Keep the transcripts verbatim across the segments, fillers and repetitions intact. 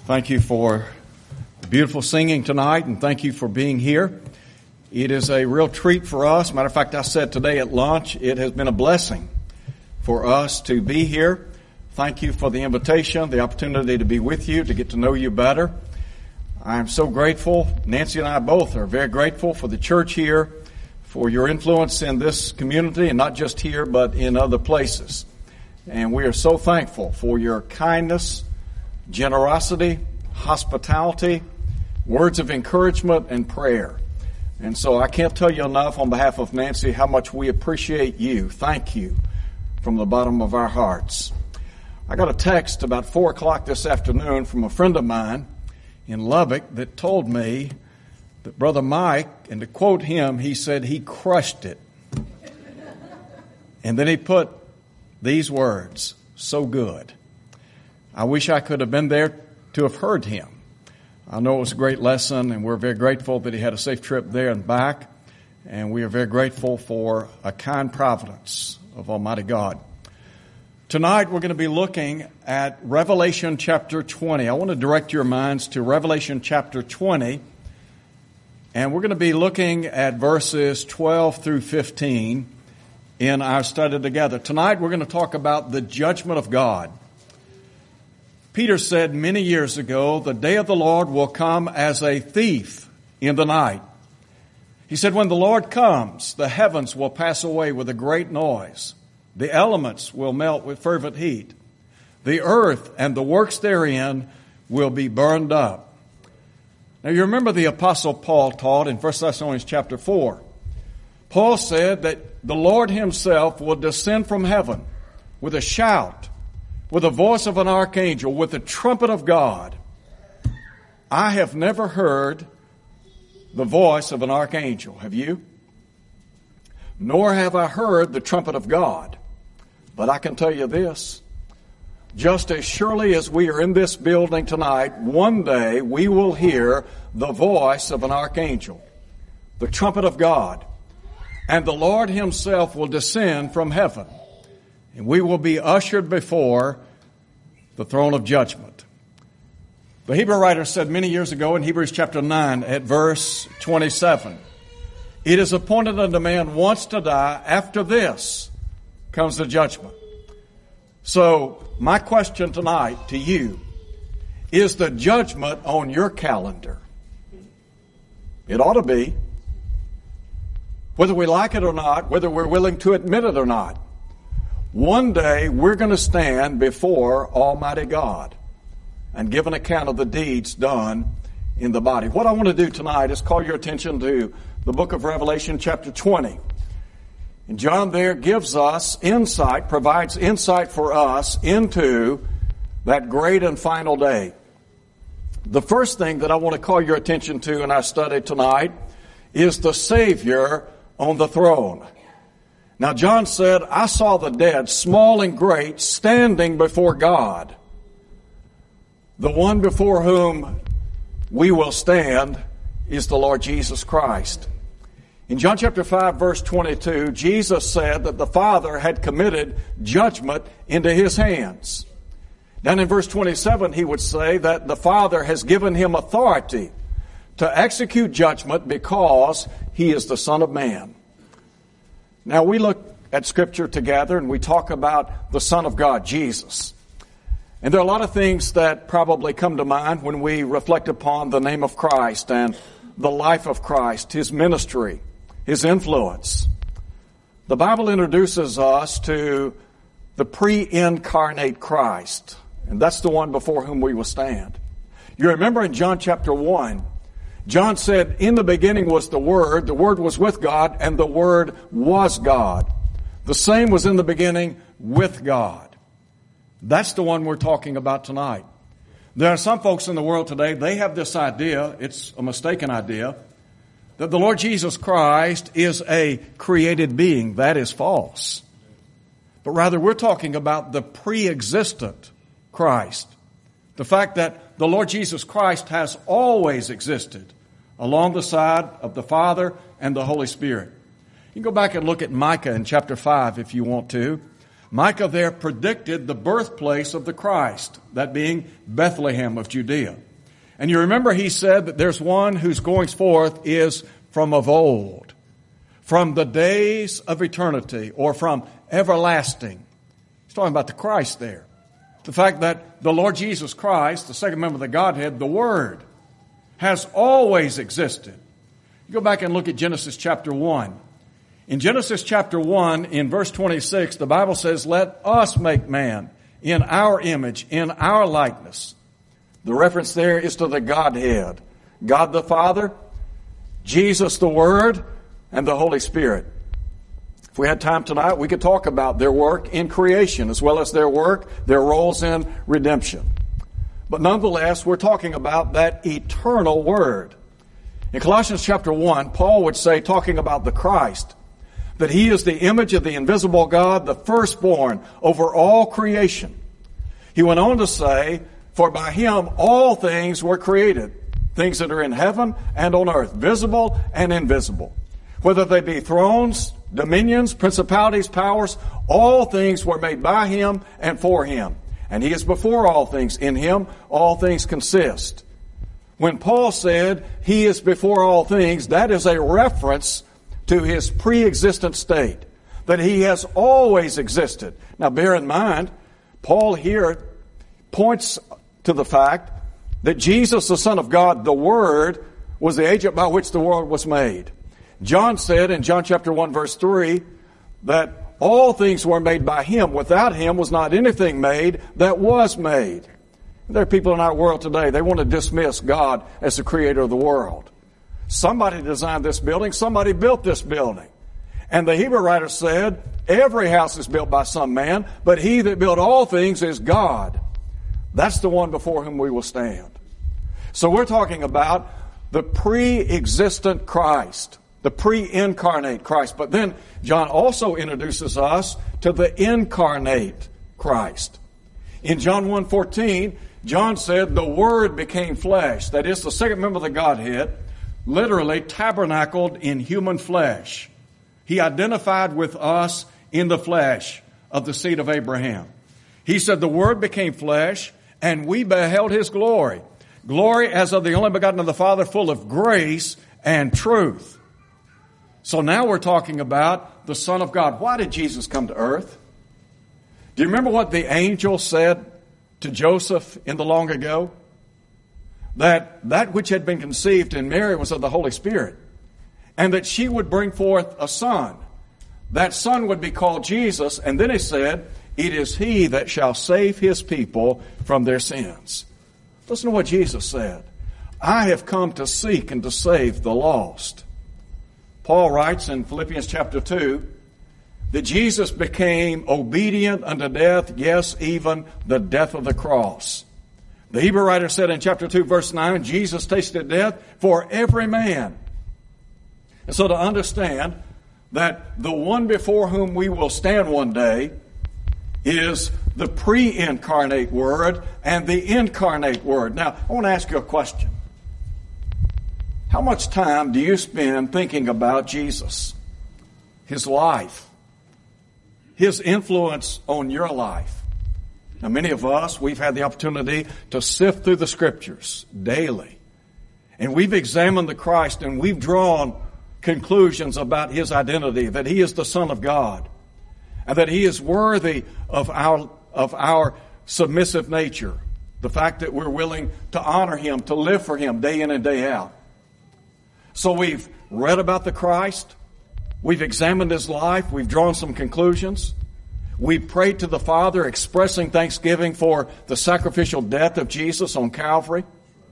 Thank you for beautiful singing tonight, and thank you for being here. It is a real treat for us. Matter of fact, I said today at lunch, it has been a blessing for us to be here. Thank you for the invitation, the opportunity to be with you, to get to know you better. I am so grateful. Nancy and I both are very grateful for the church here, for your influence in this community, and not just here, but in other places. And we are so thankful for your kindness, generosity, hospitality, words of encouragement, and prayer. And so I can't tell you enough on behalf of Nancy how much we appreciate you. Thank you from the bottom of our hearts. I got a text about four o'clock this afternoon from a friend of mine in Lubbock that told me that Brother Mike, and to quote him, he said he crushed it. And then he put these words, "So good." I wish I could have been there to have heard him. I know it was a great lesson, and we're very grateful that he had a safe trip there and back. And we are very grateful for a kind providence of Almighty God. Tonight we're going to be looking at Revelation chapter twenty. I want to direct your minds to Revelation chapter twenty. And we're going to be looking at verses twelve through fifteen in our study together. Tonight we're going to talk about the judgment of God. Peter said many years ago, the day of the Lord will come as a thief in the night. He said, when the Lord comes, the heavens will pass away with a great noise. The elements will melt with fervent heat. The earth and the works therein will be burned up. Now you remember the Apostle Paul taught in First Thessalonians chapter four. Paul said that the Lord himself will descend from heaven with a shout, with the voice of an archangel, with the trumpet of God. I have never heard the voice of an archangel. Have you? Nor have I heard the trumpet of God. But I can tell you this. Just as surely as we are in this building tonight, one day we will hear the voice of an archangel, the trumpet of God. And the Lord himself will descend from heaven. And we will be ushered before the throne of judgment. The Hebrew writer said many years ago in Hebrews chapter nine at verse twenty-seven, it is appointed unto man once to die, after this comes the judgment. So my question tonight to you, is the judgment on your calendar? It ought to be. Whether we like it or not, whether we're willing to admit it or not. One day we're going to stand before Almighty God and give an account of the deeds done in the body. What I want to do tonight is call your attention to the book of Revelation chapter twenty. And John there gives us insight, provides insight for us into that great and final day. The first thing that I want to call your attention to in our study tonight is the Savior on the throne. Now John said, I saw the dead, small and great, standing before God. The one before whom we will stand is the Lord Jesus Christ. In John chapter five, verse twenty-two, Jesus said that the Father had committed judgment into his hands. Then in verse twenty-seven, he would say that the Father has given him authority to execute judgment because he is the Son of Man. Now we look at Scripture together and we talk about the Son of God, Jesus. And there are a lot of things that probably come to mind when we reflect upon the name of Christ and the life of Christ, his ministry, his influence. The Bible introduces us to the pre-incarnate Christ, and that's the one before whom we will stand. You remember in John chapter one, John said, in the beginning was the Word, the Word was with God, and the Word was God. The same was in the beginning with God. That's the one we're talking about tonight. There are some folks in the world today, they have this idea, it's a mistaken idea, that the Lord Jesus Christ is a created being. That is false. But rather, we're talking about the pre-existent Christ. The fact that the Lord Jesus Christ has always existed along the side of the Father and the Holy Spirit. You can go back and look at Micah in chapter five if you want to. Micah there predicted the birthplace of the Christ, that being Bethlehem of Judea. And you remember he said that there's one whose goings forth is from of old, from the days of eternity, or from everlasting. He's talking about the Christ there. The fact that the Lord Jesus Christ, the second member of the Godhead, the Word, has always existed. You go back and look at Genesis chapter one. In Genesis chapter one, in verse twenty-six, the Bible says, "Let us make man in our image, in our likeness." The reference there is to the Godhead. God the Father, Jesus the Word, and the Holy Spirit. If we had time tonight, we could talk about their work in creation as well as their work, their roles in redemption. But nonetheless, we're talking about that eternal Word. In Colossians chapter one, Paul would say, talking about the Christ, that He is the image of the invisible God, the firstborn over all creation. He went on to say, "For by Him all things were created, things that are in heaven and on earth, visible and invisible. Whether they be thrones, dominions, principalities, powers, all things were made by Him and for Him. And He is before all things. In Him all things consist." When Paul said He is before all things, that is a reference to His pre-existent state, that He has always existed. Now bear in mind, Paul here points to the fact that Jesus, the Son of God, the Word, was the agent by which the world was made. John said in John chapter one verse three that all things were made by Him. Without Him was not anything made that was made. There are people in our world today, they want to dismiss God as the creator of the world. Somebody designed this building, somebody built this building. And the Hebrew writer said, every house is built by some man, but He that built all things is God. That's the one before whom we will stand. So we're talking about the pre-existent Christ, the pre-incarnate Christ. But then John also introduces us to the incarnate Christ. In John one fourteen, John said the Word became flesh. That is, the second member of the Godhead literally tabernacled in human flesh. He identified with us in the flesh of the seed of Abraham. He said the Word became flesh, and we beheld His glory. Glory as of the only begotten of the Father, full of grace and truth. So now we're talking about the Son of God. Why did Jesus come to earth? Do you remember what the angel said to Joseph in the long ago? That that which had been conceived in Mary was of the Holy Spirit, and that she would bring forth a son. That son would be called Jesus, and then he said, "It is He that shall save His people from their sins." Listen to what Jesus said. "I have come to seek and to save the lost." Paul writes in Philippians chapter two, that Jesus became obedient unto death, yes, even the death of the cross. The Hebrew writer said in chapter two, verse nine, Jesus tasted death for every man. And so to understand that the one before whom we will stand one day is the pre-incarnate Word and the incarnate Word. Now, I want to ask you a question. How much time do you spend thinking about Jesus, His life, His influence on your life? Now, many of us, we've had the opportunity to sift through the Scriptures daily. And we've examined the Christ and we've drawn conclusions about His identity, that He is the Son of God, and that He is worthy of our, of our submissive nature. The fact that we're willing to honor Him, to live for Him day in and day out. So we've read about the Christ. We've examined His life. We've drawn some conclusions. We've prayed to the Father, expressing thanksgiving for the sacrificial death of Jesus on Calvary.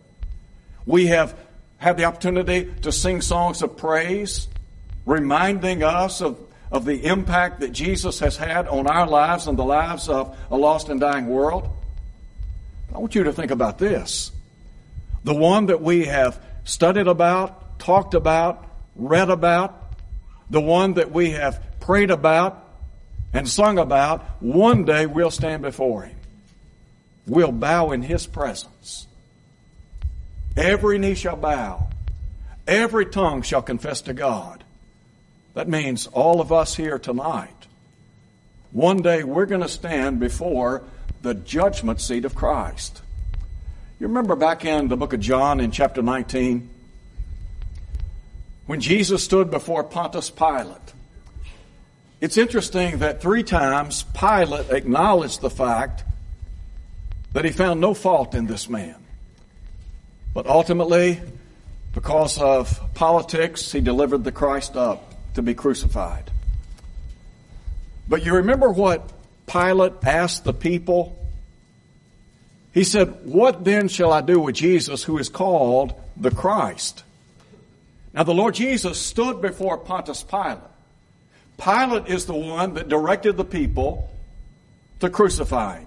We have had the opportunity to sing songs of praise, reminding us of, of the impact that Jesus has had on our lives and the lives of a lost and dying world. I want you to think about this. The one that we have studied about, talked about, read about, the one that we have prayed about and sung about, one day we'll stand before Him. We'll bow in His presence. Every knee shall bow. Every tongue shall confess to God. That means all of us here tonight One day we're going to stand before the judgment seat of Christ. You remember back in the book of John in chapter nineteen, when Jesus stood before Pontius Pilate. It's interesting that three times Pilate acknowledged the fact that he found no fault in this man. But ultimately, because of politics, he delivered the Christ up to be crucified. But you remember what Pilate asked the people? He said, "What then shall I do with Jesus who is called the Christ?" Now the Lord Jesus stood before Pontius Pilate. Pilate is the one that directed the people to crucify him.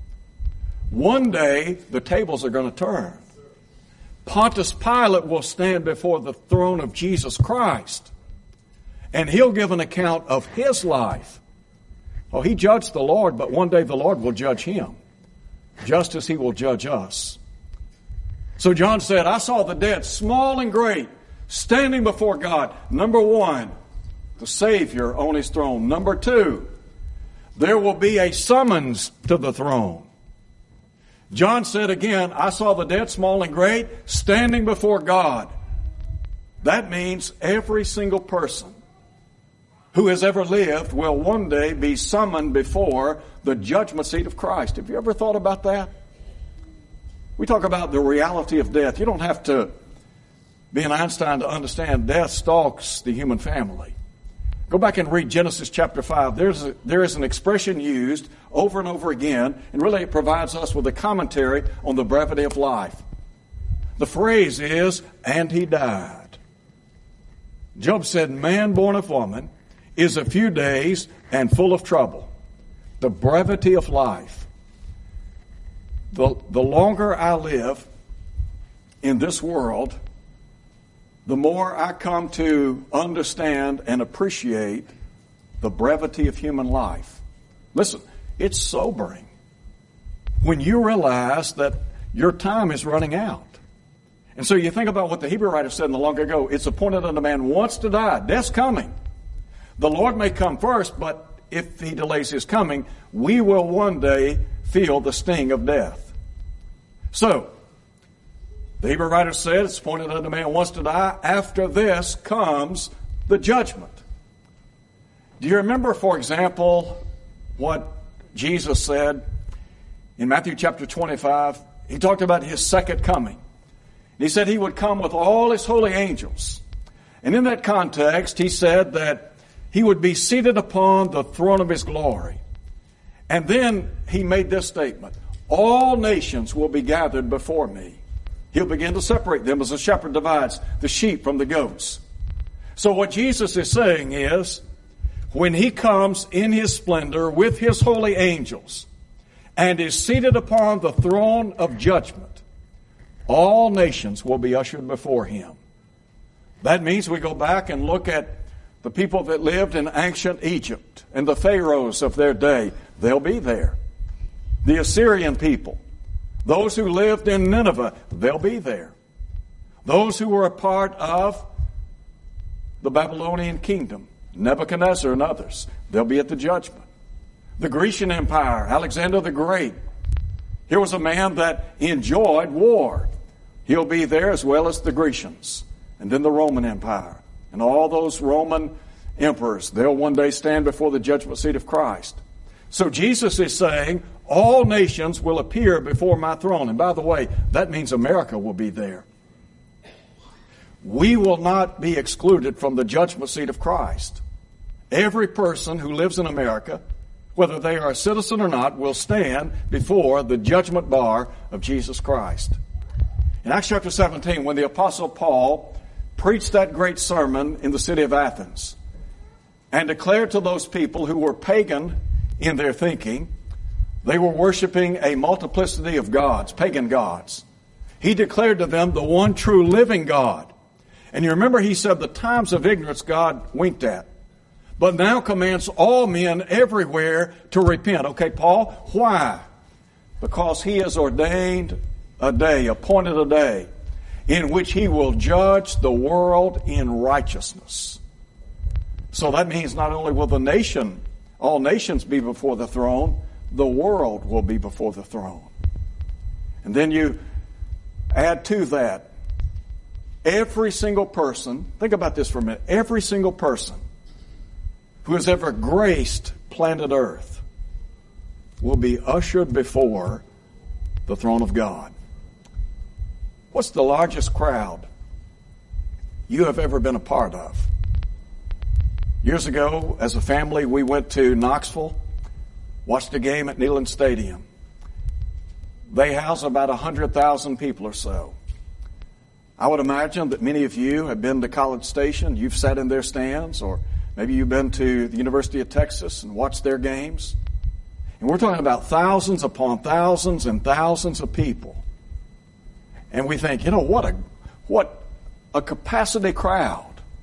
One day, the tables are going to turn. Pontius Pilate will stand before the throne of Jesus Christ, and he'll give an account of his life. Oh, he judged the Lord, but one day the Lord will judge him, just as he will judge us. So John said, "I saw the dead, small and great, standing before God." Number one, the Savior on his throne. Number two, there will be a summons to the throne. John said again, "I saw the dead, small and great, standing before God." That means every single person who has ever lived will one day be summoned before the judgment seat of Christ. Have you ever thought about that? We talk about the reality of death. You don't have to be an Einstein to understand death stalks the human family. Go back and read Genesis chapter five. There's a, there is an expression used over and over again, and really it provides us with a commentary on the brevity of life. The phrase is, "and he died." Job said, "Man born of woman is a few days and full of trouble." The brevity of life. The, the longer I live in this world, the more I come to understand and appreciate the brevity of human life. Listen, it's sobering when you realize that your time is running out. And so you think about what the Hebrew writer said in the long ago. It's appointed unto man once to die. Death's coming. The Lord may come first, but if he delays his coming, we will one day feel the sting of death. So, the Hebrew writer said, it's appointed unto man once to die. After this comes the judgment. Do you remember, for example, what Jesus said in Matthew chapter twenty-five? He talked about his second coming. He said he would come with all his holy angels. And in that context, he said that he would be seated upon the throne of his glory. And then he made this statement, "All nations will be gathered before me." He'll begin to separate them as a shepherd divides the sheep from the goats. So what Jesus is saying is, when he comes in his splendor with his holy angels and is seated upon the throne of judgment, all nations will be ushered before him. That means we go back and look at the people that lived in ancient Egypt and the pharaohs of their day. They'll be there. The Assyrian people. Those who lived in Nineveh, they'll be there. Those who were a part of the Babylonian kingdom, Nebuchadnezzar and others, they'll be at the judgment. The Grecian Empire, Alexander the Great. Here was a man that enjoyed war. He'll be there as well as the Grecians. And then the Roman Empire. And all those Roman emperors, they'll one day stand before the judgment seat of Christ. So Jesus is saying, all nations will appear before my throne. And by the way, that means America will be there. We will not be excluded from the judgment seat of Christ. Every person who lives in America, whether they are a citizen or not, will stand before the judgment bar of Jesus Christ. In Acts chapter seventeen, when the Apostle Paul preached that great sermon in the city of Athens and declared to those people who were pagan in their thinking, they were worshiping a multiplicity of gods, pagan gods. He declared to them the one true living God. And you remember he said the times of ignorance God winked at, but now commands all men everywhere to repent. Okay, Paul, why? Because he has ordained a day, appointed a day, in which he will judge the world in righteousness. So that means not only will the nation all nations be before the throne, the world will be before the throne. And then you add to that, every single person, think about this for a minute, every single person who has ever graced planet Earth will be ushered before the throne of God. What's the largest crowd you have ever been a part of? Years ago, as a family, we went to Knoxville, watched a game at Neyland Stadium. They house about one hundred thousand people or so. I would imagine that many of you have been to College Station. You've sat in their stands, or maybe you've been to the University of Texas and watched their games. And we're talking about thousands upon thousands and thousands of people. And we think, you know, what a what a capacity crowd.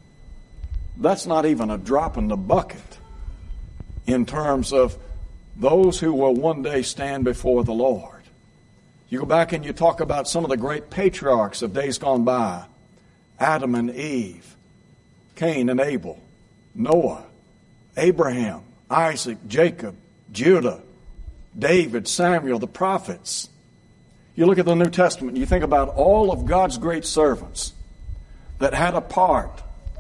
That's not even a drop in the bucket in terms of those who will one day stand before the Lord. You go back and you talk about some of the great patriarchs of days gone by. Adam and Eve, Cain and Abel, Noah, Abraham, Isaac, Jacob, Judah, David, Samuel, the prophets. You look at the New Testament and you think about all of God's great servants that had a part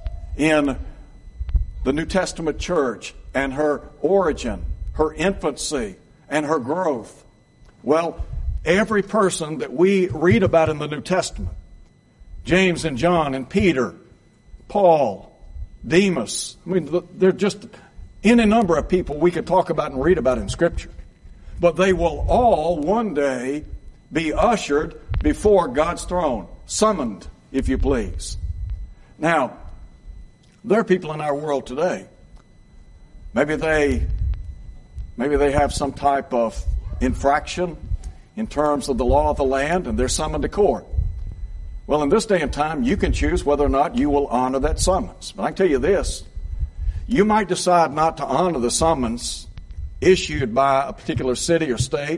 in the New Testament church and her origin, her infancy, and her growth. Well, every person that we read about in the New Testament, James and John and Peter, Paul, Demas, I mean, they're just any number of people we could talk about and read about in Scripture. But they will all one day be ushered before God's throne, summoned, if you please. Now, there are people in our world today. Maybe they, maybe they have some type of infraction in terms of the law of the land, and they're summoned to court. Well, in this day and time, you can choose whether or not you will honor that summons. But I can tell you this, you might decide not to honor the summons issued by a particular city or state,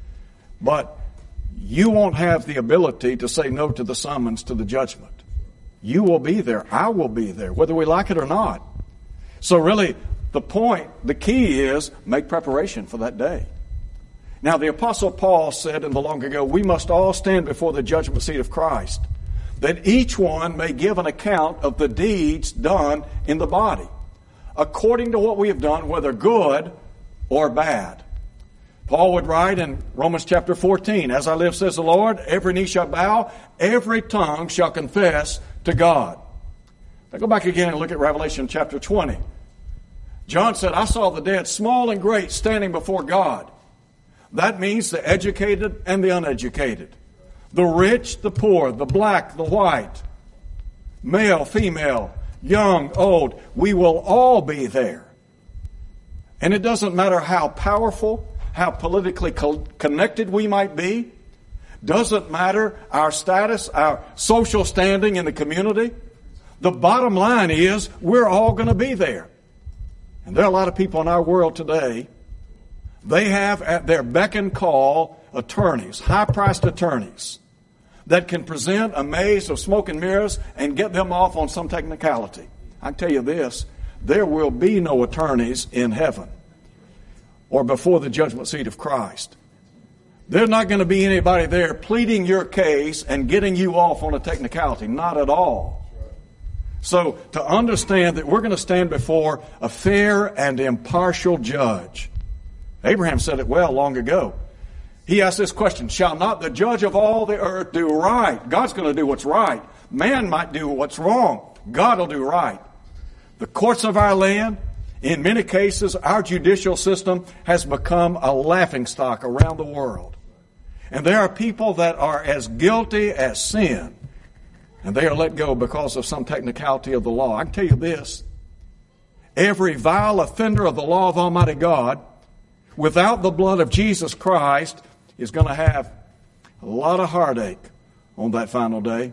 but you won't have the ability to say no to the summons to the judgment. You will be there. I will be there, whether we like it or not. So really, the point, the key is make preparation for that day. Now, the Apostle Paul said in the long ago, we must all stand before the judgment seat of Christ, that each one may give an account of the deeds done in the body, according to what we have done, whether good or bad. Paul would write in Romans chapter fourteen, as I live, says the Lord, every knee shall bow, every tongue shall confess to God. Now go back again and look at Revelation chapter twenty. John said, I saw the dead, small and great, standing before God. That means the educated and the uneducated, the rich, the poor, the black, the white, male, female, young, old. We will all be there. And it doesn't matter how powerful, how politically co- connected we might be. Doesn't matter our status, our social standing in the community. The bottom line is we're all going to be there. And there are a lot of people in our world today, they have at their beck and call attorneys, high-priced attorneys, that can present a maze of smoke and mirrors and get them off on some technicality. I can tell you this, there will be no attorneys in heaven or before the judgment seat of Christ. There's not going to be anybody there pleading your case and getting you off on a technicality. Not at all. So to understand that we're going to stand before a fair and impartial judge. Abraham said it well long ago. He asked this question, shall not the judge of all the earth do right? God's going to do what's right. Man might do what's wrong. God will do right. The courts of our land, in many cases, our judicial system has become a laughingstock around the world. And there are people that are as guilty as sin, and they are let go because of some technicality of the law. I can tell you this, every vile offender of the law of Almighty God, without the blood of Jesus Christ, is going to have a lot of heartache on that final day.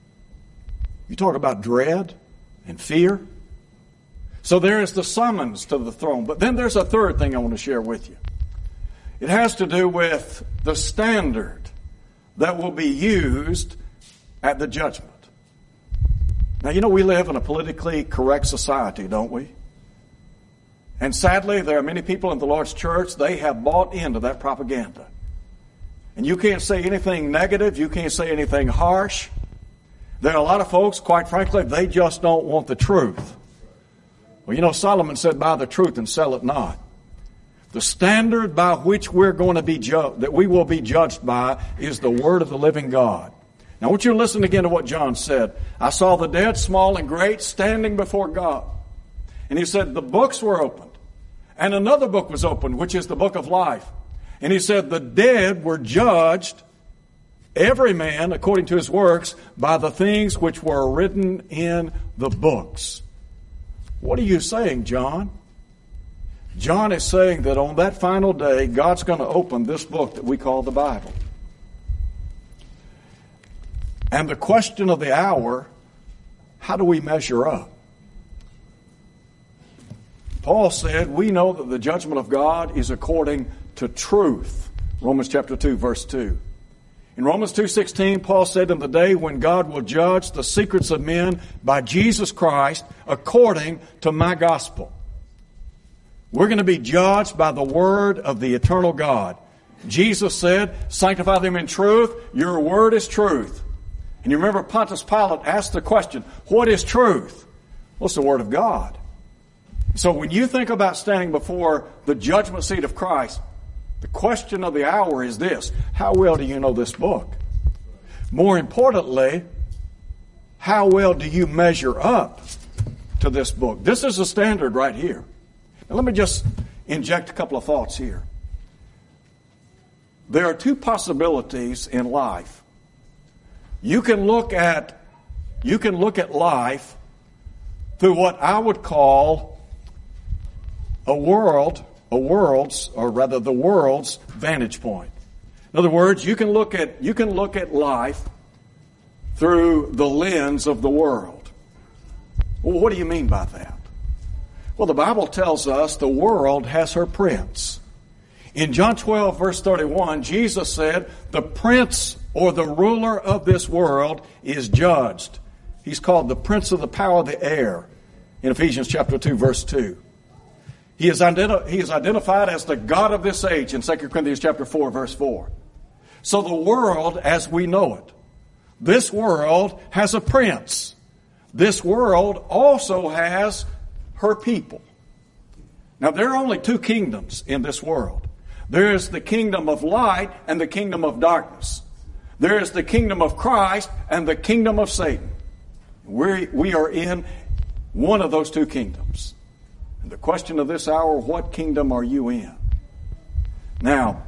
You talk about dread and fear. So there is the summons to the throne. But then there's a third thing I want to share with you. It has to do with the standard that will be used at the judgment. Now, you know, we live in a politically correct society, don't we? And sadly, there are many people in the Lord's church, they have bought into that propaganda. And you can't say anything negative. You can't say anything harsh. There are a lot of folks, quite frankly, they just don't want the truth. Well, you know, Solomon said, buy the truth and sell it not. The standard by which we're going to be judged, that we will be judged by, is the word of the living God. Now I want you to listen again to what John said. I saw the dead, small and great, standing before God. And he said, the books were opened. And another book was opened, which is the book of life. And he said, the dead were judged, every man according to his works, by the things which were written in the books. What are you saying, John? John is saying that on that final day, God's going to open this book that we call the Bible. And the question of the hour, how do we measure up? Paul said, we know that the judgment of God is according to truth. Romans chapter two, verse two. In Romans two sixteen, Paul said, in the day when God will judge the secrets of men by Jesus Christ according to my gospel. We're going to be judged by the word of the eternal God. Jesus said, sanctify them in truth. Your word is truth. And you remember Pontius Pilate asked the question, what is truth? Well, it's the word of God. So when you think about standing before the judgment seat of Christ, the question of the hour is this: how well do you know this book? More importantly, how well do you measure up to this book? This is the standard right here. Now let me just inject a couple of thoughts here. There are two possibilities in life. You can look at, you can look at life through what I would call a world, a world's, or rather the world's vantage point. In other words, you can look at, you can look at life through the lens of the world. Well, what do you mean by that? Well, the Bible tells us the world has her prince. In John twelve, verse thirty-one, Jesus said, the prince or the ruler of this world is judged. He's called the prince of the power of the air in Ephesians chapter two, verse two. He is, identi- he is identified as the God of this age in Second Corinthians chapter four, verse four. So the world as we know it, this world has a prince. This world also has her people. Now, there are only two kingdoms in this world. There is the kingdom of light and the kingdom of darkness. There is the kingdom of Christ and the kingdom of Satan. We're, we are in one of those two kingdoms. And the question of this hour, what kingdom are you in? Now,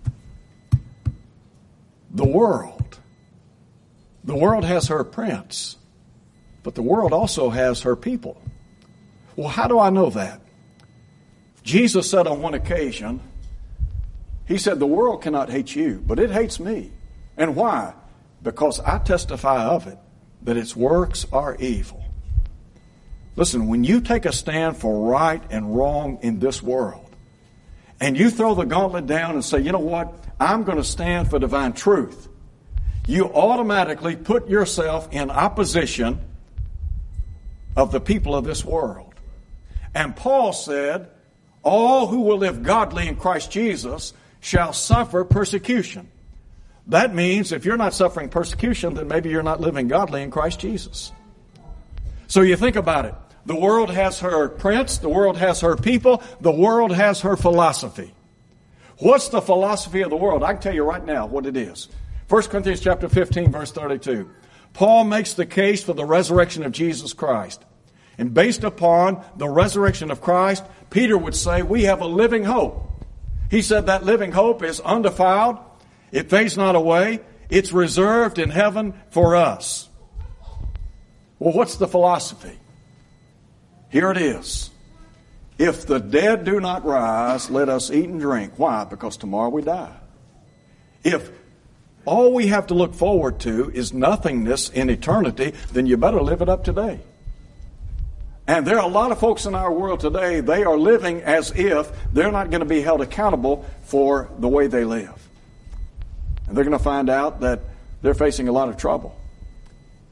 the world. The world has her prince, but the world also has her people. Well, how do I know that? Jesus said on one occasion, he said, the world cannot hate you, but it hates me. And why? Because I testify of it, that its works are evil. Listen, when you take a stand for right and wrong in this world, and you throw the gauntlet down and say, you know what, I'm going to stand for divine truth, you automatically put yourself in opposition of the people of this world. And Paul said, all who will live godly in Christ Jesus shall suffer persecution. That means if you're not suffering persecution, then maybe you're not living godly in Christ Jesus. So you think about it. The world has her prince, the world has her people, the world has her philosophy. What's the philosophy of the world? I can tell you right now what it is. First Corinthians chapter fifteen, verse thirty-two. Paul makes the case for the resurrection of Jesus Christ. And based upon the resurrection of Christ, Peter would say, we have a living hope. He said that living hope is undefiled. It fades not away. It's reserved in heaven for us. Well, what's the philosophy? Here it is. If the dead do not rise, let us eat and drink. Why? Because tomorrow we die. If all we have to look forward to is nothingness in eternity, then you better live it up today. And there are a lot of folks in our world today, they are living as if they're not going to be held accountable for the way they live. And they're going to find out that they're facing a lot of trouble.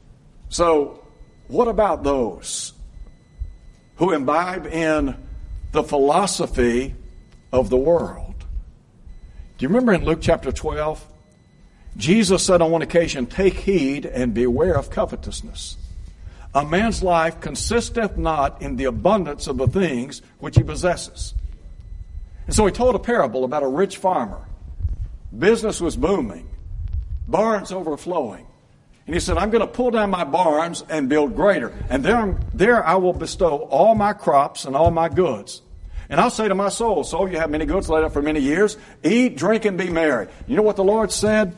So, what about those who imbibe in the philosophy of the world. Do you remember in Luke chapter twelve? Jesus said on one occasion, "Take heed and beware of covetousness. A man's life consisteth not in the abundance of the things which he possesses." And so he told a parable about a rich farmer. Business was booming. Barns overflowing. And he said, "I'm going to pull down my barns and build greater. And there, there I will bestow all my crops and all my goods. And I'll say to my soul, soul, you have many goods laid up for many years. Eat, drink, and be merry." You know what the Lord said?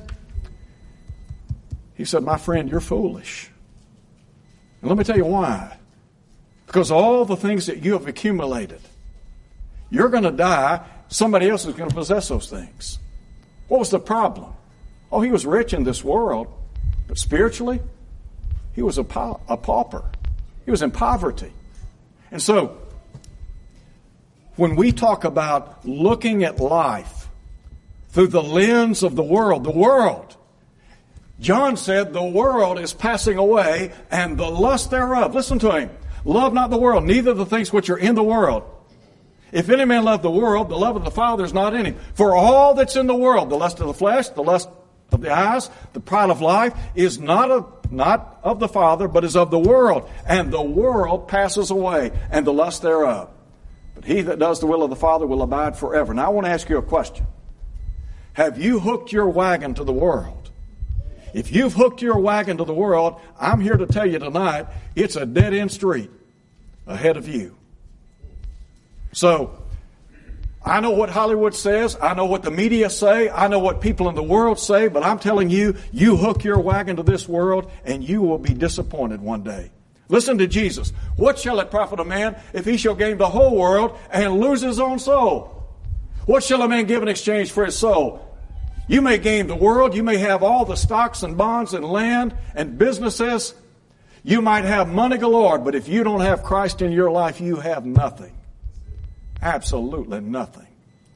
He said, "My friend, you're foolish. And let me tell you why. Because all the things that you have accumulated, you're going to die. Somebody else is going to possess those things." What was the problem? Oh, he was rich in this world, but spiritually, he was a, pa- a pauper. He was in poverty. And so, when we talk about looking at life through the lens of the world, the world, John said the world is passing away and the lust thereof. Listen to him. Love not the world, neither the things which are in the world. If any man love the world, the love of the Father is not in him. For all that's in the world, the lust of the flesh, the lust of the eyes, the pride of life, is not of, not of the Father, but is of the world. And the world passes away, and the lust thereof. But he that does the will of the Father will abide forever. Now I want to ask you a question. Have you hooked your wagon to the world? If you've hooked your wagon to the world, I'm here to tell you tonight, it's a dead-end street ahead of you. So, I know what Hollywood says. I know what the media say. I know what people in the world say. But I'm telling you, you hook your wagon to this world and you will be disappointed one day. Listen to Jesus. What shall it profit a man if he shall gain the whole world and lose his own soul? What shall a man give in exchange for his soul? You may gain the world. You may have all the stocks and bonds and land and businesses. You might have money galore. But if you don't have Christ in your life, you have nothing. Absolutely nothing.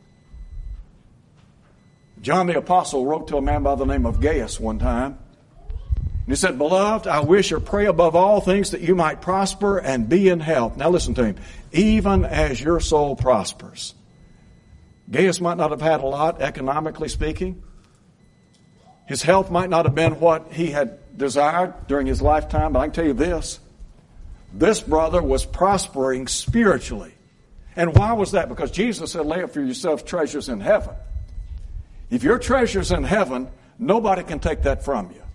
John the Apostle wrote to a man by the name of Gaius one time. And he said, "Beloved, I wish or pray above all things that you might prosper and be in health." Now listen to him. "Even as your soul prospers." Gaius might not have had a lot, economically speaking. His health might not have been what he had desired during his lifetime. But I can tell you this. This brother was prospering spiritually. And why was that? Because Jesus said, "Lay up for yourself treasures in heaven." If your treasure's in heaven, nobody can take that from you.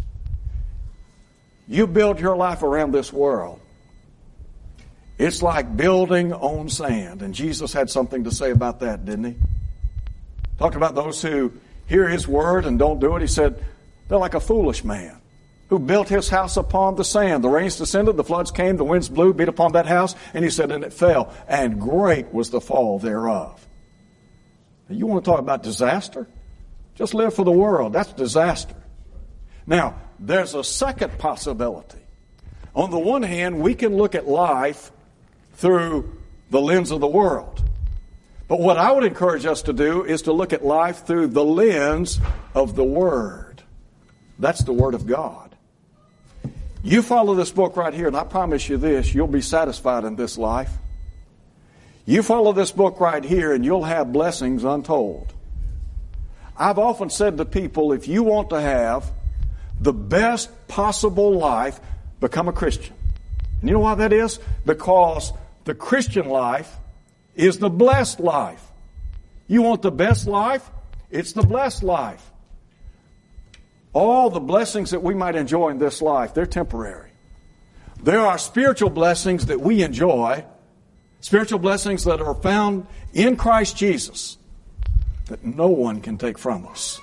You build your life around this world. It's like building on sand. And Jesus had something to say about that, didn't he? Talked about those who hear his word and don't do it. He said, they're like a foolish man who built his house upon the sand. The rains descended, the floods came, the winds blew, beat upon that house, and he said, and it fell, and great was the fall thereof. Now, you want to talk about disaster? Just live for the world. That's disaster. Now, there's a second possibility. On the one hand, we can look at life through the lens of the world. But what I would encourage us to do is to look at life through the lens of the Word. That's the Word of God. You follow this book right here, and I promise you this, you'll be satisfied in this life. You follow this book right here, and you'll have blessings untold. I've often said to people, if you want to have the best possible life, become a Christian. And you know why that is? Because the Christian life is the blessed life. You want the best life? It's the blessed life. All the blessings that we might enjoy in this life, they're temporary. There are spiritual blessings that we enjoy, spiritual blessings that are found in Christ Jesus, that no one can take from us.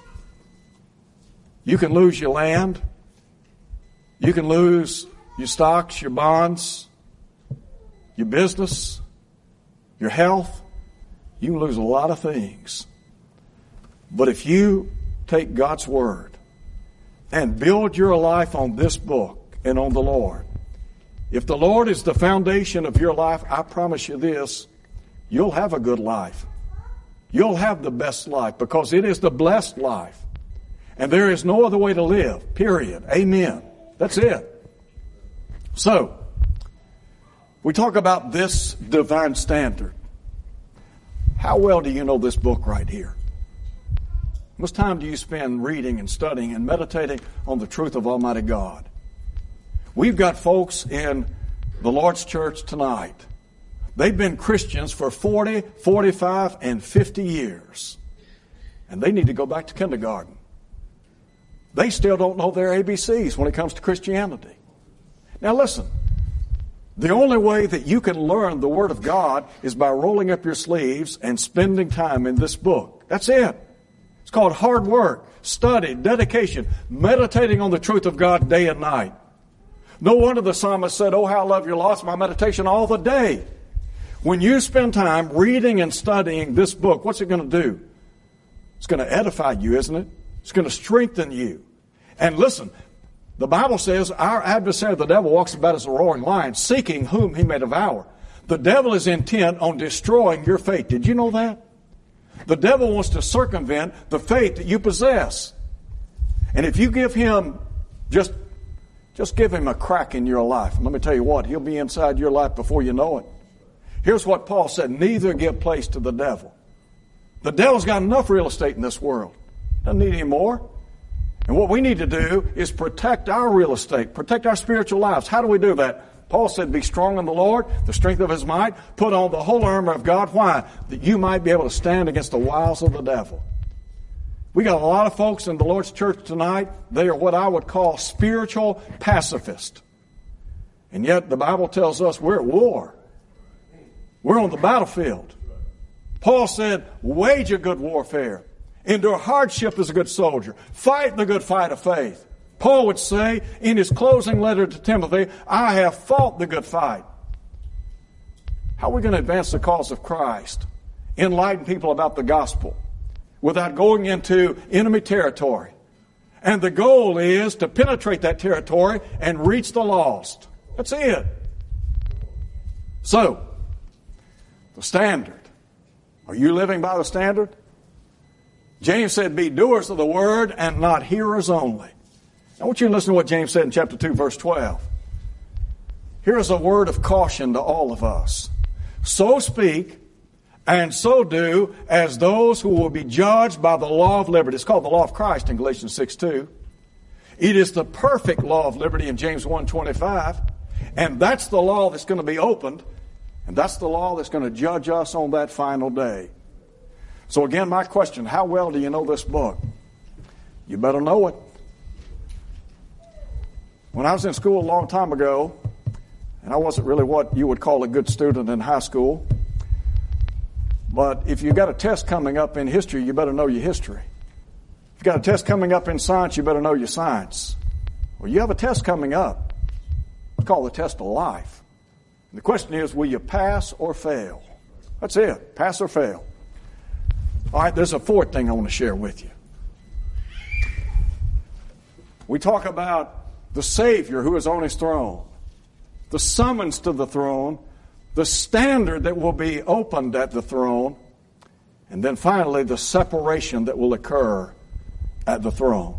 You can lose your land. You can lose your stocks, your bonds, your business, your health. You can lose a lot of things. But if you take God's Word and build your life on this book and on the Lord, if the Lord is the foundation of your life, I promise you this, you'll have a good life. You'll have the best life because it is the blessed life. And there is no other way to live, period. Amen. That's it. So, We talk about this divine standard. How well do you know this book right here? How much time do you spend reading and studying and meditating on the truth of Almighty God? We've got folks in the Lord's church tonight. They've been Christians for forty, forty-five, and fifty years. And they need to go back to kindergarten. They still don't know their A B Cs when it comes to Christianity. Now listen, the only way that you can learn the Word of God is by rolling up your sleeves and spending time in this book. That's it. It's called hard work, study, dedication, meditating on the truth of God day and night. No wonder the psalmist said, "Oh, how I love your law, it's my meditation all the day." When you spend time reading and studying this book, what's it going to do? It's going to edify you, isn't it? It's going to strengthen you. And listen, the Bible says our adversary, the devil, walks about as a roaring lion, seeking whom he may devour. The devil is intent on destroying your faith. Did you know that? The devil wants to circumvent the faith that you possess. And if you give him, just, just give him a crack in your life. Let me tell you what, he'll be inside your life before you know it. Here's what Paul said, neither give place to the devil. The devil's got enough real estate in this world. Doesn't need any more. And what we need to do is protect our real estate, protect our spiritual lives. How do we do that? Paul said, be strong in the Lord, the strength of his might. Put on the whole armor of God. Why? That you might be able to stand against the wiles of the devil. We got a lot of folks in the Lord's church tonight. They are what I would call spiritual pacifists. And yet the Bible tells us we're at war. We're on the battlefield. Paul said, wage a good warfare. Endure hardship as a good soldier. Fight the good fight of faith. Paul would say in his closing letter to Timothy, I have fought the good fight. How are we going to advance the cause of Christ? Enlighten people about the gospel without going into enemy territory. And the goal is to penetrate that territory and reach the lost. That's it. So, the standard. Are you living by the standard? James said, be doers of the word and not hearers only. I want you to listen to what James said in chapter two, verse twelve. Here is a word of caution to all of us. So speak and so do as those who will be judged by the law of liberty. It's called the law of Christ in Galatians six two. It is the perfect law of liberty in James one twenty-five. And that's the law that's going to be opened. And that's the law that's going to judge us on that final day. So again, my question, how well do you know this book? You better know it. When I was in school a long time ago, and I wasn't really what you would call a good student in high school, but if you got a test coming up in history, you better know your history. If you got a test coming up in science, you better know your science. Well, you have a test coming up. It's called the test of life. And the question is, will you pass or fail? That's it, pass or fail. All right, there's a fourth thing I want to share with you. We talk about the Savior who is on his throne, the summons to the throne, the standard that will be opened at the throne, and then finally the separation that will occur at the throne.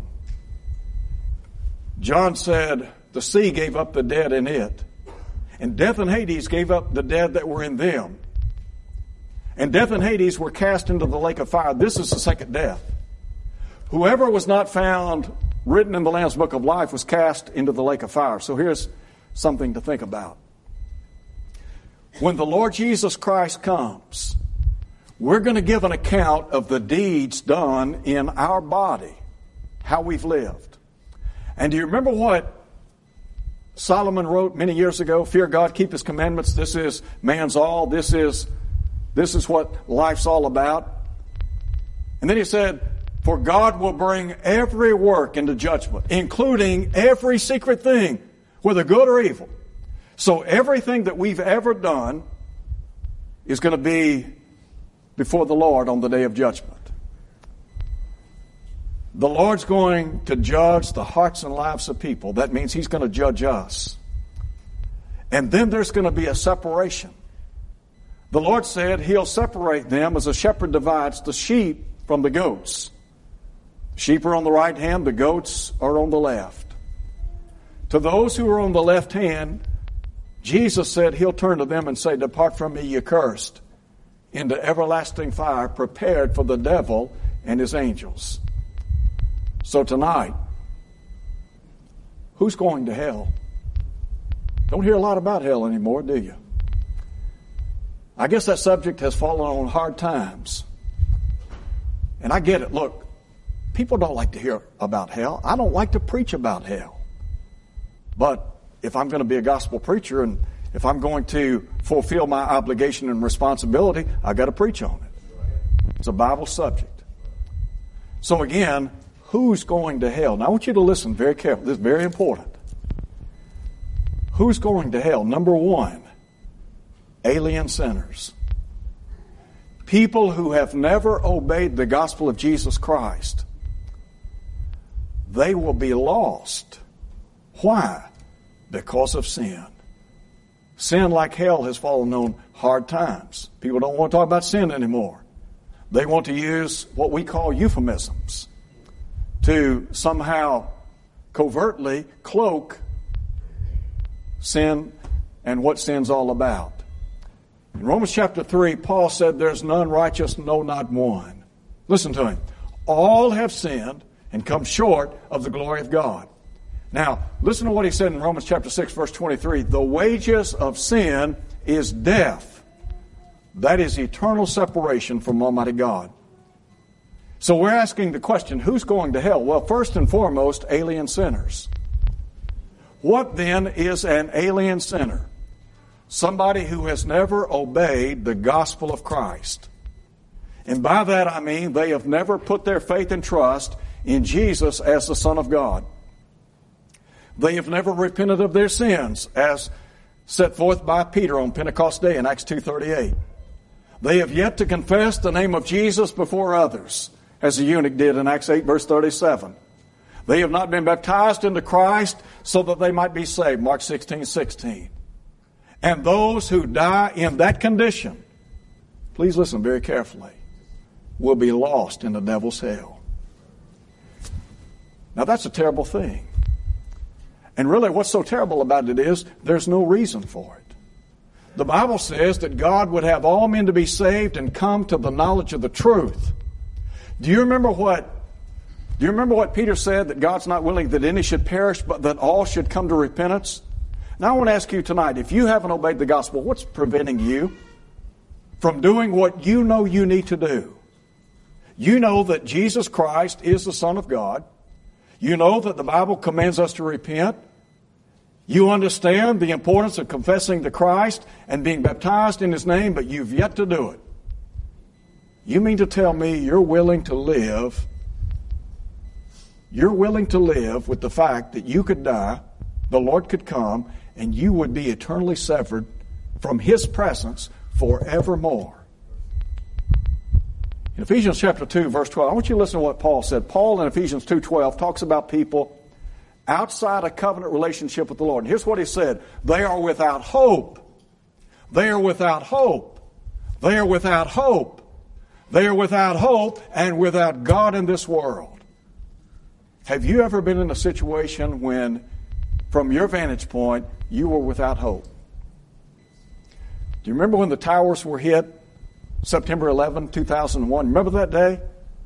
John said, the sea gave up the dead in it, and death and Hades gave up the dead that were in them. And death and Hades were cast into the lake of fire. This is the second death. Whoever was not found written in the Lamb's Book of Life was cast into the lake of fire. So here's something to think about. When the Lord Jesus Christ comes, we're going to give an account of the deeds done in our body, how we've lived. And do you remember what Solomon wrote many years ago? Fear God, keep his commandments. This is man's all. This is This is what life's all about. And then he said, for God will bring every work into judgment, including every secret thing, whether good or evil. So everything that we've ever done is going to be before the Lord on the day of judgment. The Lord's going to judge the hearts and lives of people. That means he's going to judge us. And then there's going to be a separation. The Lord said he'll separate them as a shepherd divides the sheep from the goats. The sheep are on the right hand, the goats are on the left. To those who are on the left hand, Jesus said he'll turn to them and say, depart from me, you cursed, into everlasting fire prepared for the devil and his angels. So tonight, who's going to hell? Don't hear a lot about hell anymore, do you? I guess that subject has fallen on hard times. And I get it. Look, people don't like to hear about hell. I don't like to preach about hell. But if I'm going to be a gospel preacher and if I'm going to fulfill my obligation and responsibility, I've got to preach on it. It's a Bible subject. So again, who's going to hell? Now I want you to listen very carefully. This is very important. Who's going to hell? Number one, alien sinners. People who have never obeyed the gospel of Jesus Christ. They will be lost. Why? Because of sin. Sin, like hell, has fallen on hard times. People don't want to talk about sin anymore. They want to use what we call euphemisms to somehow covertly cloak sin and what sin's all about. In Romans chapter three, Paul said, there's none righteous, no, not one. Listen to him. All have sinned and come short of the glory of God. Now, listen to what he said in Romans chapter six, verse twenty-three. The wages of sin is death. That is eternal separation from Almighty God. So we're asking the question, who's going to hell? Well, first and foremost, alien sinners. What then is an alien sinner? Somebody who has never obeyed the gospel of Christ. And by that I mean they have never put their faith and trust in Jesus as the Son of God. They have never repented of their sins as set forth by Peter on Pentecost Day in Acts two thirty-eight. They have yet to confess the name of Jesus before others, as the eunuch did in Acts eight verse thirty-seven. They have not been baptized into Christ so that they might be saved, Mark sixteen sixteen. And those who die in that condition, please listen very carefully, will be lost in the devil's hell. Now that's a terrible thing. And really what's so terrible about it is there's no reason for it. The Bible says that God would have all men to be saved and come to the knowledge of the truth. Do you remember what Do you remember what Peter said, that God's not willing that any should perish, but that all should come to repentance? Now I want to ask you tonight, if you haven't obeyed the gospel, what's preventing you from doing what you know you need to do? You know that Jesus Christ is the Son of God. You know that the Bible commands us to repent. You understand the importance of confessing to Christ and being baptized in His name, but you've yet to do it. You mean to tell me you're willing to live You're willing to live with the fact that you could die, the Lord could come, and you would be eternally severed from His presence forevermore. In Ephesians chapter two, verse twelve, I want you to listen to what Paul said. Paul in Ephesians two twelve talks about people outside a covenant relationship with the Lord. And here's what he said. They are without hope. They are without hope. They are without hope. They are without hope and without God in this world. Have you ever been in a situation when, from your vantage point, you were without hope? Do you remember when the towers were hit, September eleventh, two thousand one? Remember that day?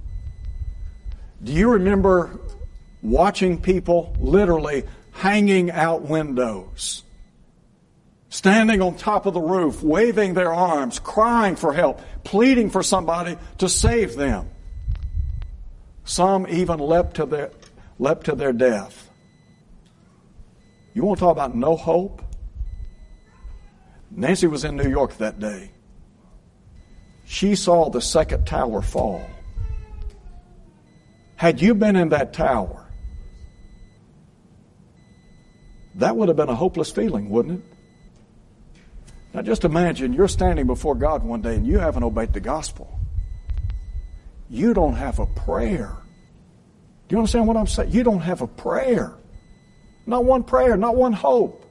Do you remember watching people literally hanging out windows, standing on top of the roof, waving their arms, crying for help, pleading for somebody to save them? Some even leapt to their leapt to their death. You want to talk about no hope? Nancy was in New York that day. She saw the second tower fall. Had you been in that tower, that would have been a hopeless feeling, wouldn't it? Now just imagine you're standing before God one day and you haven't obeyed the gospel. You don't have a prayer. Do you understand what I'm saying? You don't have a prayer. Not one prayer, not one hope.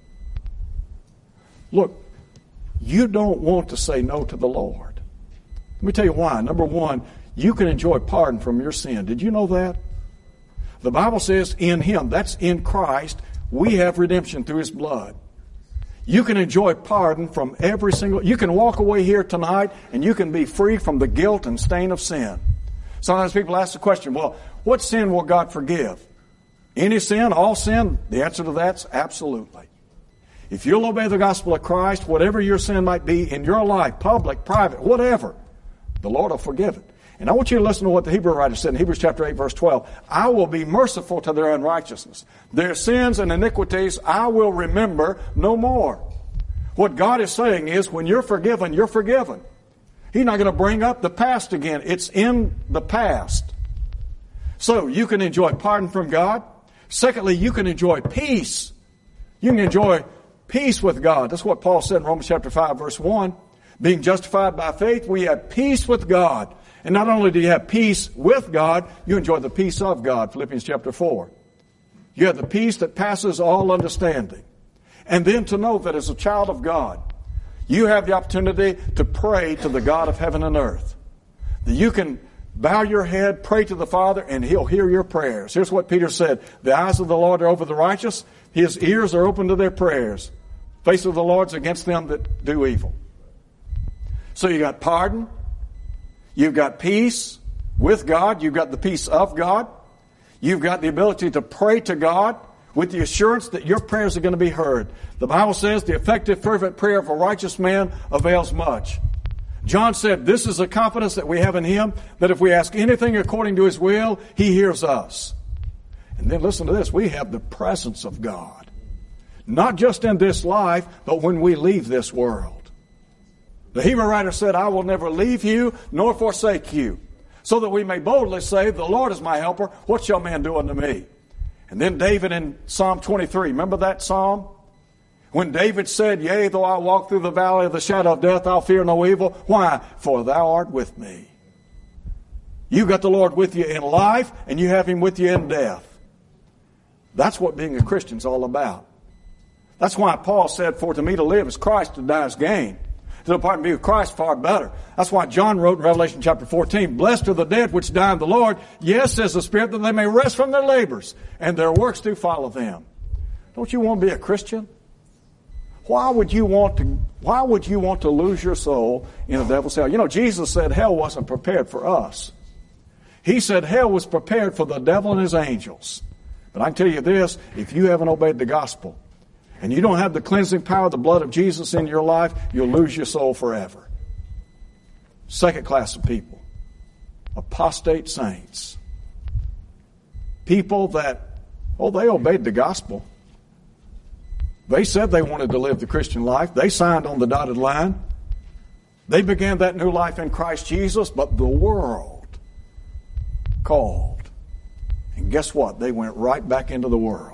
Look, you don't want to say no to the Lord. Let me tell you why. Number one, you can enjoy pardon from your sin. Did you know that? The Bible says in Him, that's in Christ, we have redemption through His blood. You can enjoy pardon from every single, you can walk away here tonight and you can be free from the guilt and stain of sin. Sometimes people ask the question, well, what sin will God forgive? Any sin, all sin? The answer to that's absolutely. If you'll obey the gospel of Christ, whatever your sin might be in your life, public, private, whatever, the Lord will forgive it. And I want you to listen to what the Hebrew writer said in Hebrews chapter eight, verse twelve. I will be merciful to their unrighteousness. Their sins and iniquities I will remember no more. What God is saying is, when you're forgiven, you're forgiven. He's not going to bring up the past again. It's in the past. So you can enjoy pardon from God. Secondly, you can enjoy peace. You can enjoy peace with God. That's what Paul said in Romans chapter five, verse one. Being justified by faith, we have peace with God. And not only do you have peace with God, you enjoy the peace of God, Philippians chapter four. You have the peace that passes all understanding. And then to know that as a child of God, you have the opportunity to pray to the God of heaven and earth. That you can bow your head, pray to the Father, and He'll hear your prayers. Here's what Peter said. The eyes of the Lord are over the righteous. His ears are open to their prayers. The face of the Lord's against them that do evil. So you got pardon. You've got peace with God. You've got the peace of God. You've got the ability to pray to God with the assurance that your prayers are going to be heard. The Bible says the effective, fervent prayer of a righteous man avails much. John said, this is the confidence that we have in Him, that if we ask anything according to His will, He hears us. And then listen to this. We have the presence of God. Not just in this life, but when we leave this world. The Hebrew writer said, I will never leave you nor forsake you, so that we may boldly say, the Lord is my helper. What shall man do unto me? And then David in Psalm twenty-three, remember that psalm? When David said, yea, though I walk through the valley of the shadow of death, I'll fear no evil. Why? For thou art with me. You got the Lord with you in life, and you have Him with you in death. That's what being a Christian is all about. That's why Paul said, for to me to live is Christ, to die is gain. To depart and be with Christ, far better. That's why John wrote in Revelation chapter fourteen, blessed are the dead which die in the Lord. Yes, says the Spirit, that they may rest from their labors, and their works do follow them. Don't you want to be a Christian? Why would you want to, why would you want to lose your soul in the devil's hell? You know, Jesus said hell wasn't prepared for us. He said hell was prepared for the devil and his angels. But I can tell you this, if you haven't obeyed the gospel, and you don't have the cleansing power of the blood of Jesus in your life, you'll lose your soul forever. Second class of people, apostate saints. People that, oh, they obeyed the gospel. They said they wanted to live the Christian life. They signed on the dotted line. They began that new life in Christ Jesus, but the world called. And guess what? They went right back into the world.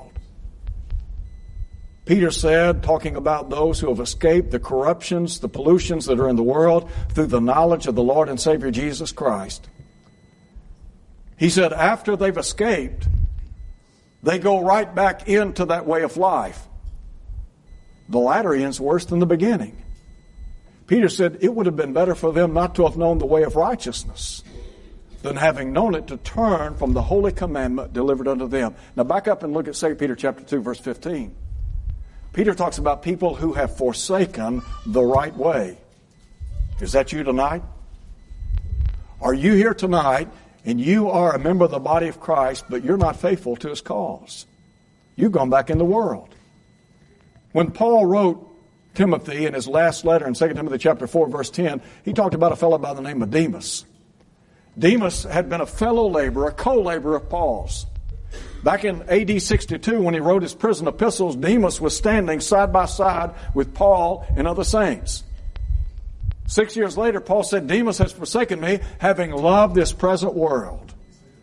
Peter said, talking about those who have escaped the corruptions, the pollutions that are in the world through the knowledge of the Lord and Savior Jesus Christ. He said after they've escaped, they go right back into that way of life. The latter ends worse than the beginning. Peter said it would have been better for them not to have known the way of righteousness than having known it to turn from the holy commandment delivered unto them. Now back up and look at Second Peter chapter two, verse fifteen. Peter talks about people who have forsaken the right way. Is that you tonight? Are you here tonight and you are a member of the body of Christ, but you're not faithful to His cause? You've gone back in the world. When Paul wrote Timothy in his last letter in Second Timothy chapter four, verse ten, he talked about a fellow by the name of Demas. Demas had been a fellow laborer, a co-laborer of Paul's. Back in A D sixty-two, when he wrote his prison epistles, Demas was standing side by side with Paul and other saints. Six years later, Paul said, Demas has forsaken me, having loved this present world.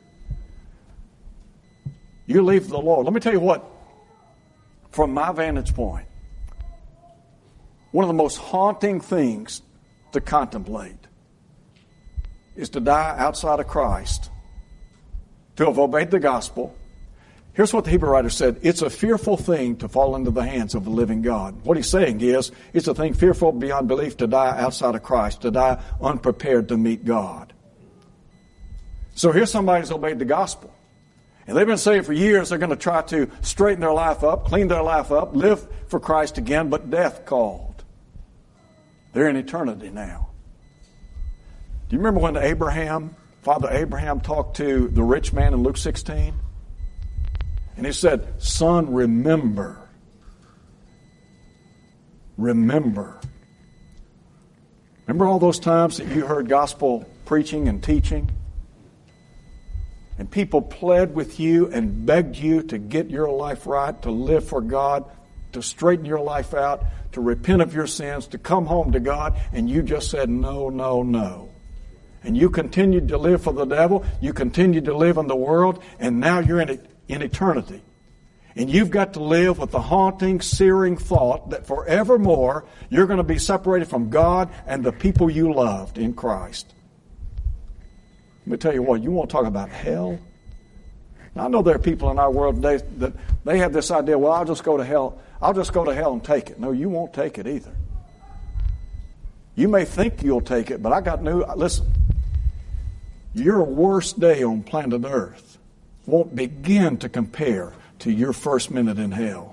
You leave the Lord. Let me tell you what, from my vantage point, one of the most haunting things to contemplate is to die outside of Christ, to have obeyed the gospel. Here's what the Hebrew writer said. It's a fearful thing to fall into the hands of the living God. What he's saying is, it's a thing fearful beyond belief to die outside of Christ, to die unprepared to meet God. So here's somebody who's obeyed the gospel. And they've been saying for years they're going to try to straighten their life up, clean their life up, live for Christ again, but death called. They're in eternity now. Do you remember when Abraham, Father Abraham, talked to the rich man in Luke sixteen? And he said, son, remember. Remember. Remember all those times that you heard gospel preaching and teaching? And people pled with you and begged you to get your life right, to live for God, to straighten your life out, to repent of your sins, to come home to God, and you just said no, no, no. And you continued to live for the devil, you continued to live in the world, and now you're in, in eternity. And you've got to live with the haunting, searing thought that forevermore you're going to be separated from God and the people you loved in Christ. Let me tell you what, you want to talk about hell? Now, I know there are people in our world today that they have this idea, well, I'll just go to hell. I'll just go to hell and take it. No, you won't take it either. You may think you'll take it, but I got new, listen, your worst day on planet Earth won't begin to compare to your first minute in hell.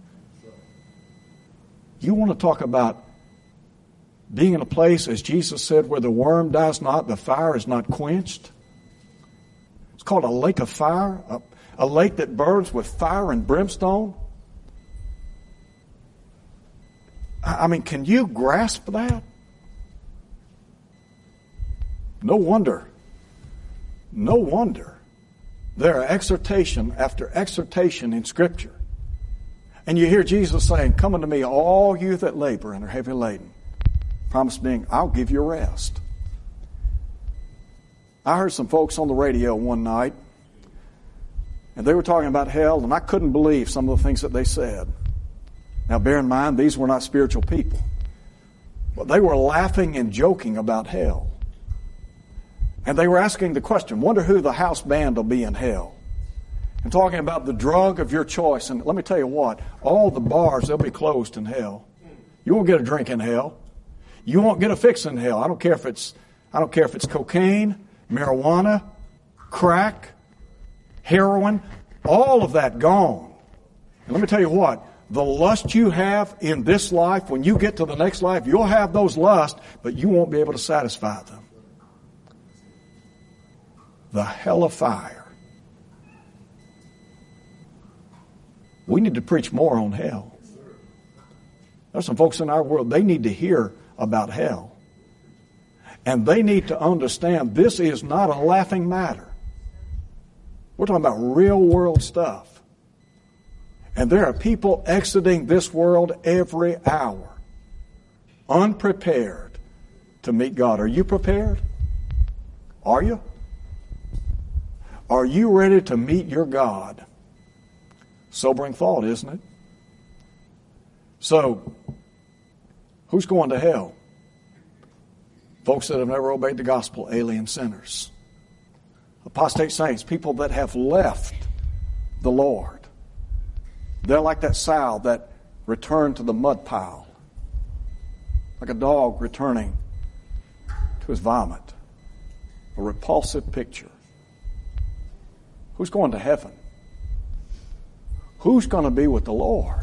You want to talk about being in a place, as Jesus said, where the worm dies not, the fire is not quenched. It's called a lake of fire, a, a lake that burns with fire and brimstone. I mean, can you grasp that? No wonder. No wonder. There are exhortation after exhortation in Scripture. And you hear Jesus saying, come unto me, all you that labor and are heavy laden. Promise being, I'll give you rest. I heard some folks on the radio one night, and they were talking about hell, and I couldn't believe some of the things that they said. Now, bear in mind, these were not spiritual people. But they were laughing and joking about hell. And they were asking the question, wonder who the house band will be in hell. And talking about the drug of your choice. And let me tell you what, all the bars, they'll be closed in hell. You won't get a drink in hell. You won't get a fix in hell. I don't care if it's, I don't care if it's cocaine, marijuana, crack, heroin, all of that gone. And let me tell you what, the lust you have in this life, when you get to the next life, you'll have those lusts, but you won't be able to satisfy them. The hell of fire. We need to preach more on hell. There's some folks in our world, they need to hear about hell. And they need to understand this is not a laughing matter. We're talking about real world stuff. And there are people exiting this world every hour, unprepared to meet God. Are you prepared? Are you? Are you ready to meet your God? Sobering thought, isn't it? So, who's going to hell? Folks that have never obeyed the gospel, alien sinners. Apostate saints, people that have left the Lord. They're like that sow that returned to the mud pile. Like a dog returning to his vomit. A repulsive picture. Who's going to heaven? Who's going to be with the Lord?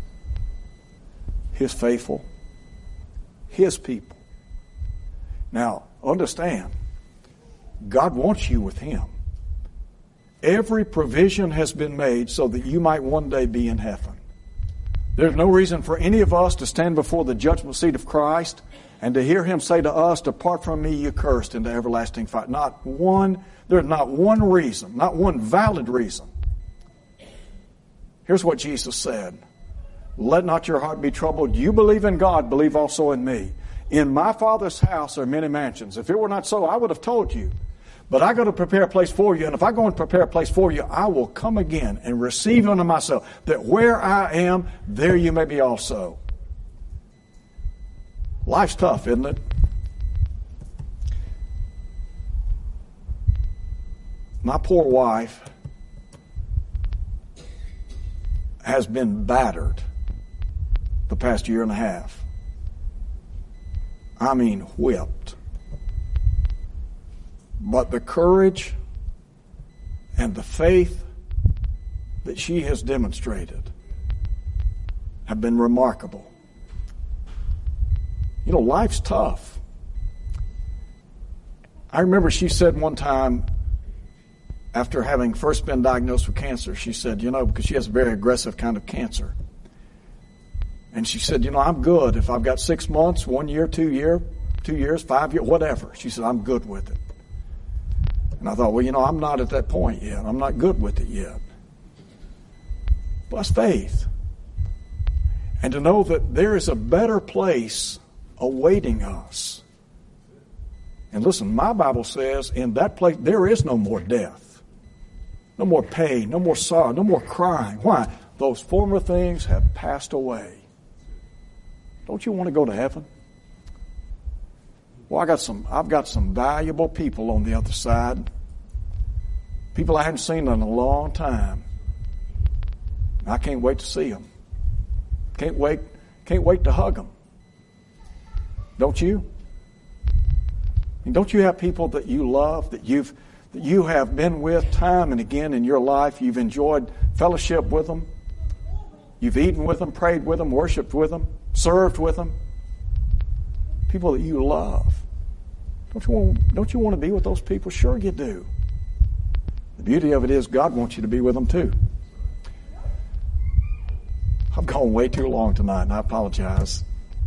His faithful, His people. Now, understand, God wants you with Him. Every provision has been made so that you might one day be in heaven. There's no reason for any of us to stand before the judgment seat of Christ and to hear Him say to us, depart from me, you cursed, into everlasting fire. Not one, there's not one reason, not one valid reason. Here's what Jesus said. Let not your heart be troubled. You believe in God, believe also in me. In my Father's house are many mansions. If it were not so, I would have told you. But I go to prepare a place for you, and if I go and prepare a place for you, I will come again and receive you unto myself, that where I am, there you may be also. Life's tough, isn't it? My poor wife has been battered the past year and a half. I mean, whipped. But the courage and the faith that she has demonstrated have been remarkable. You know, life's tough. I remember she said one time, after having first been diagnosed with cancer, she said, you know, because she has a very aggressive kind of cancer. And she said, you know, I'm good. If I've got six months, one year, two year, two years, five years, whatever. She said, I'm good with it. And I thought, well, you know, I'm not at that point yet. I'm not good with it yet. But it's faith. And to know that there is a better place awaiting us. And listen, my Bible says in that place there is no more death, no more pain, no more sorrow, no more crying. Why? Those former things have passed away. Don't you want to go to heaven? Well, I got some, I've got some valuable people on the other side. People I haven't seen in a long time. I can't wait to see them. Can't wait, can't wait to hug them. Don't you? And don't you have people that you love, that you've, that you have been with time and again in your life? You've enjoyed fellowship with them. You've eaten with them, prayed with them, worshiped with them, served with them. People that you love. Don't you want, don't you want to be with those people? Sure you do. The beauty of it is God wants you to be with them too. I've gone way too long tonight, and I apologize.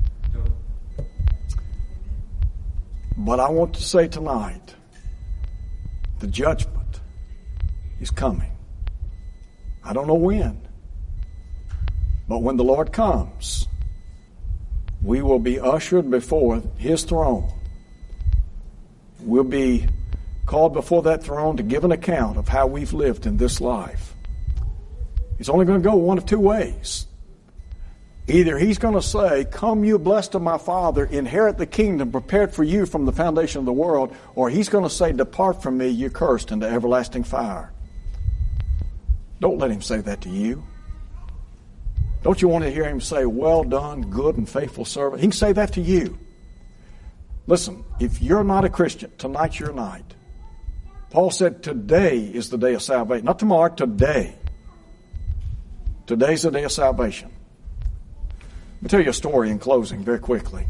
But I want to say tonight, the judgment is coming. I don't know when, but when the Lord comes, we will be ushered before His throne. We'll be called before that throne to give an account of how we've lived in this life. It's only going to go one of two ways. Either He's going to say, come you blessed of my Father, inherit the kingdom prepared for you from the foundation of the world, or He's going to say, depart from me, you cursed, into everlasting fire. Don't let Him say that to you. Don't you want to hear Him say, well done, good and faithful servant? He can say that to you. Listen, if you're not a Christian, tonight's your night. Paul said today is the day of salvation. Not tomorrow, today. Today's the day of salvation. Let me tell you a story in closing very quickly.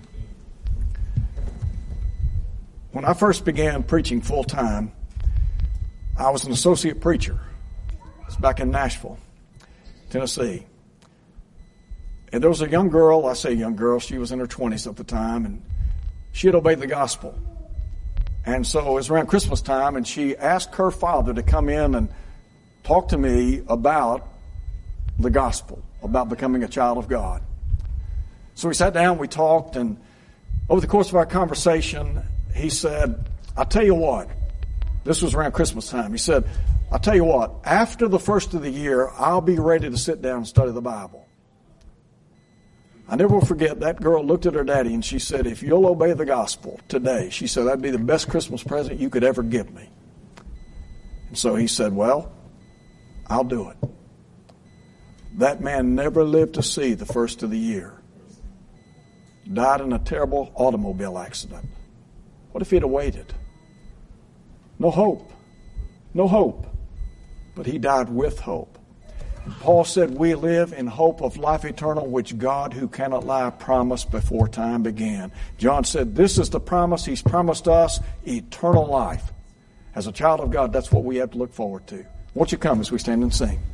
When I first began preaching full time, I was an associate preacher. It was back in Nashville, Tennessee. And there was a young girl, I say young girl, she was in her twenties at the time, and she had obeyed the gospel. And so it was around Christmas time, and she asked her father to come in and talk to me about the gospel, about becoming a child of God. So we sat down, we talked, and over the course of our conversation, he said, I'll tell you what, this was around Christmas time, he said, I'll tell you what, after the first of the year, I'll be ready to sit down and study the Bible. I never will forget, that girl looked at her daddy and she said, if you'll obey the gospel today, she said, that'd be the best Christmas present you could ever give me. And so he said, well, I'll do it. That man never lived to see the first of the year. Died in a terrible automobile accident. What if he'd have waited? No hope. No hope. But he died with hope. Paul said we live in hope of life eternal, which God, who cannot lie, promised before time began. John said this is the promise He's promised us, eternal life. As a child of God, that's what we have to look forward to. Won't you come as we stand and sing?